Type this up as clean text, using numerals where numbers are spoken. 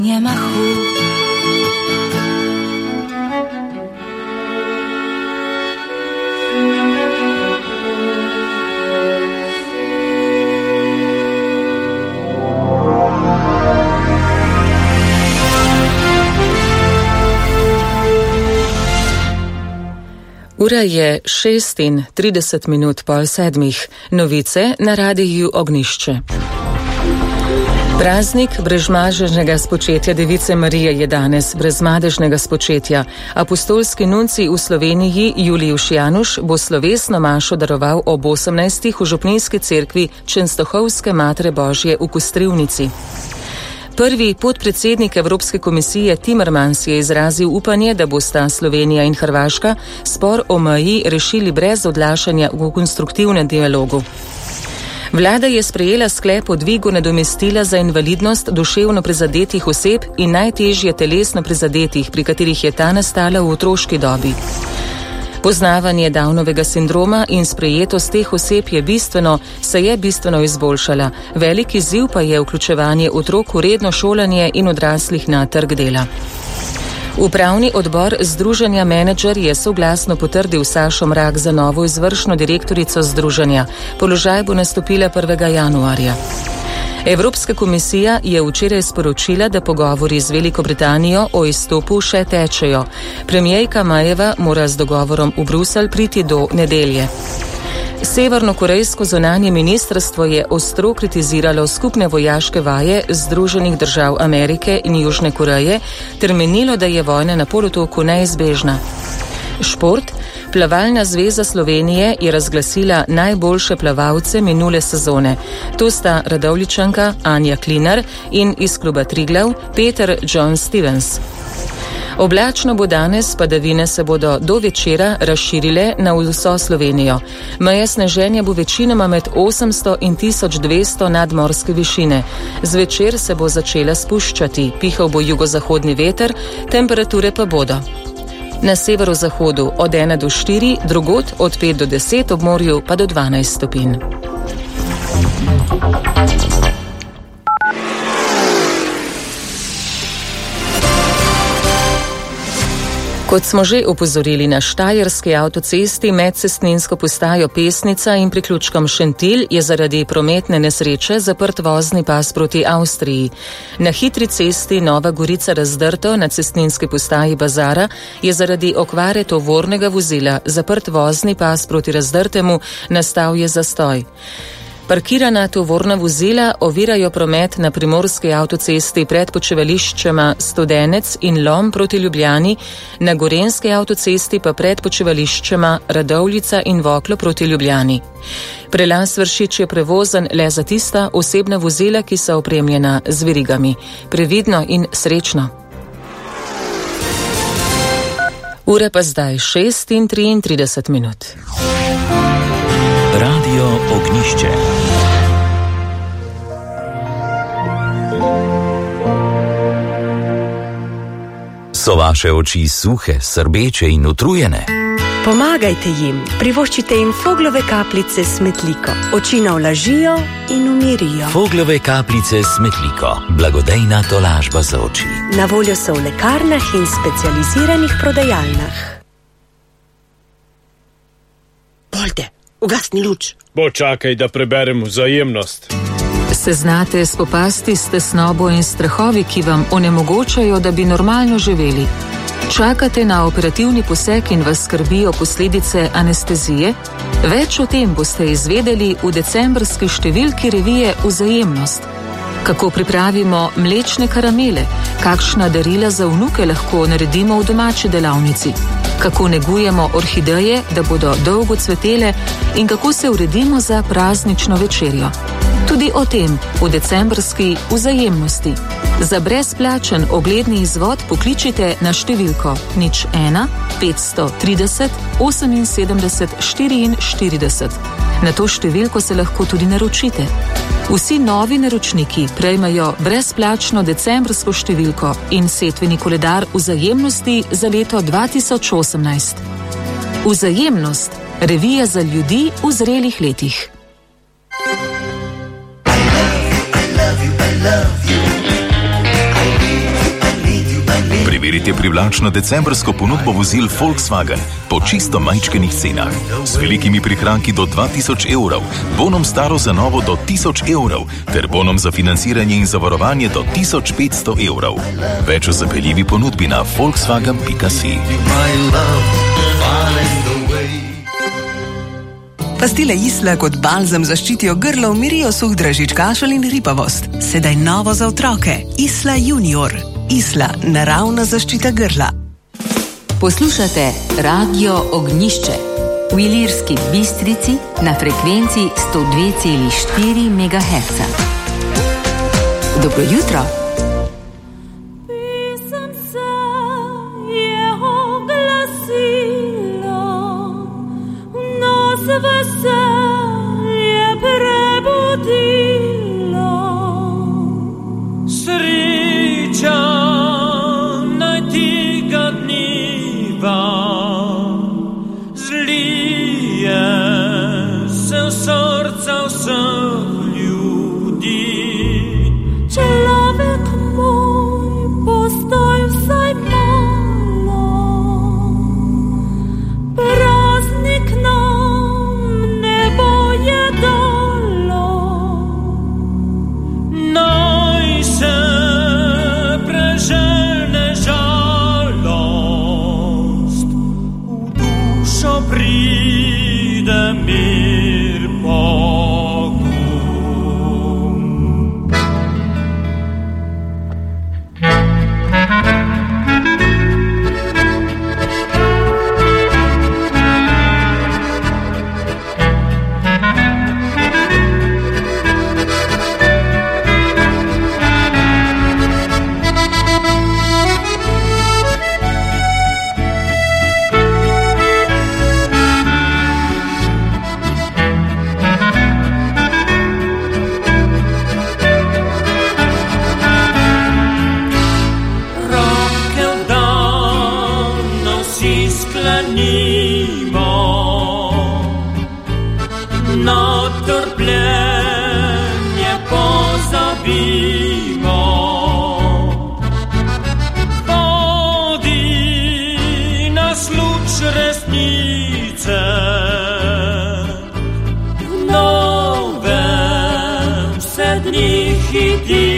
Ura je 6:30 Novice na radiju Ognjišče. Praznik brezmadežnega spočetja Device Marije je danes, brezmadežnega spočetja. Apostolski nuncij v Sloveniji Julijuš Januš bo slovesno mašo daroval ob 18. v Župnijski cerkvi Čenstohovske Matere Božje v Kostrivnici. Prvi podpredsednik Evropske komisije Timmermans je izrazil upanje, da bosta Slovenija in Hrvaška spor o meji rešili brez odlašanja v konstruktivnem dialogu. Vlada je sprejela sklep o dvigu nadomestila za invalidnost duševno prizadetih oseb in najtežje telesno prizadetih, pri katerih je ta nastala v otroški dobi. Poznavanje Downovega sindroma in sprejetost teh oseb se je bistveno izboljšala. Velik izziv pa je vključevanje otrok v redno šolanje in odraslih na trg dela. Upravni odbor Združenja Menedžer je soglasno potrdil Sašo Mrak za novo izvršno direktorico združenja. Položaj bo nastopila 1. januarja. Evropska komisija je včeraj sporočila, da pogovori z Veliko Britanijo o izstopu še tečejo. Premijerka Majeva mora z dogovorom v Bruselj priti do nedelje. Severnokorejsko zunanje ministrstvo je ostro kritiziralo skupne vojaške vaje Združenih držav Amerike in Južne Koreje ter menilo, da je vojna na polotoku neizbežna. Šport. Plavalna zveza Slovenije je razglasila najboljše plavalce minule sezone. To sta Radovljičanka Anja Klinar in iz kluba Triglav Peter John Stevens. Oblačno bo danes, padavine se bodo do večera razširile na vso Slovenijo. Meja sneženja bo večinoma med 800 in 1200 nadmorske višine. Zvečer se bo začela spuščati, pihal bo jugozahodni veter, temperature pa bodo. Na severozahodu od 1 do 4, drugod od 5 do 10, ob morju pa do 12 stopinj. Kot smo že opozorili, na štajerski avtocesti med cestninsko postajo Pesnica in priključkom Šentilj je zaradi prometne nesreče zaprt vozni pas proti Avstriji. Na hitri cesti Nova Gorica-Razdrto na cestninski postaji Bazara je zaradi okvare tovornega vozila zaprt vozni pas proti Razdrtemu, nastal je zastoj. Parkirana tovorna vozila ovirajo promet na primorski avtocesti pred počivališčema Studenec in Lom proti Ljubljani, na gorenski avtocesti pa pred počivališčema Radovljica in Voklo proti Ljubljani. Prelaz Vršič je prevozen le za tista osebna vozila, ki so opremljena z verigami. Previdno in srečno. Ure pa zdaj 6:33. Radio Ognjišče. So vaše oči suhe, srbeče in utrujene? Pomagajte jim, privoščite jim Foglove kapljice s Metliko. Oči navlažijo in umirijo. Foglove kapljice s Metliko, blagodejna tolažba za oči. Na voljo so v lekarnah in specializiranih prodajalnah. Polde, ugasni luč. Počakaj, da preberem Vzajemnost. Se znate spopasti s tesnobo in strahovi, ki vam onemogočajo, da bi normalno živeli? Čakate na operativni poseg in vas skrbijo posledice anestezije? Več o tem boste izvedeli v decembrski številki revije Vzajemnost. Kako pripravimo mlečne karamele, kakšna darila za vnuke lahko naredimo v domači delavnici, kako negujemo orhideje, da bodo dolgo cvetele in kako se uredimo za praznično večerjo. Tudi o tem v decembrski Vzajemnosti. Za brezplačen ogledni izvod pokličite na številko 01 530 78 44. Na to številko se lahko tudi naročite. Vsi novi naročniki prejmejo brezplačno decembrsko številko in setveni koledar Vzajemnosti za leto 2018. Vzajemnost, revija za ljudi v zrelih letih. I love you, I love you. Preverite privlačno decembrsko ponudbo vozil Volkswagen po čisto majčkenih cenah. Z velikimi prihranki do 2000 evrov, bonom staro za novo do 1000 evrov, ter bonom za financiranje in zavarovanje do 1500 evrov. Več o zapeljivi ponudbi na volkswagen.si. Pastile Isla kot balzam zaščitijo grlo, umirijo suh dražič, kašelj in hripavost. Sedaj novo za otroke. Isla Junior. Isla, naravna zaščita grla. Poslušate Radio Ognjišče v Ilirski Bistrici na frekvenci 102,4 MHz. Dobro jutro. Veselje prebudilo, sreča naj tega dneva zlije se v srca vseh ljudi. Človek moj, postoj vsaj malo, praznik pride mir pogum. Resnice v novem sednih